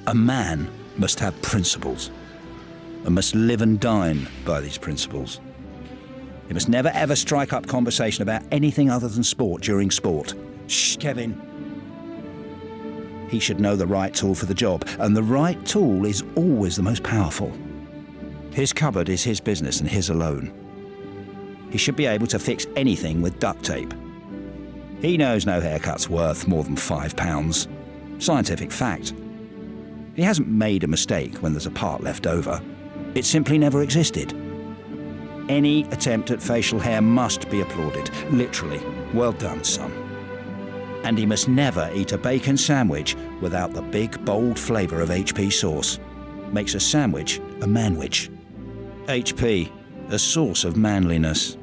A man must have principles and must live and dine by these principles. He must never ever strike up conversation about anything other than sport during sport. Shh, Kevin. He should know the right tool for the job, and the right tool is always the most powerful. His cupboard is his business and his alone. He should be able to fix anything with duct tape. He knows no haircut's worth more than £5. Scientific fact. He hasn't made a mistake when there's a part left over. It simply never existed. Any attempt at facial hair must be applauded. Literally. Well done, son. And he must never eat a bacon sandwich without the big, bold flavour of HP sauce. Makes a sandwich a manwich. HP, a source of manliness.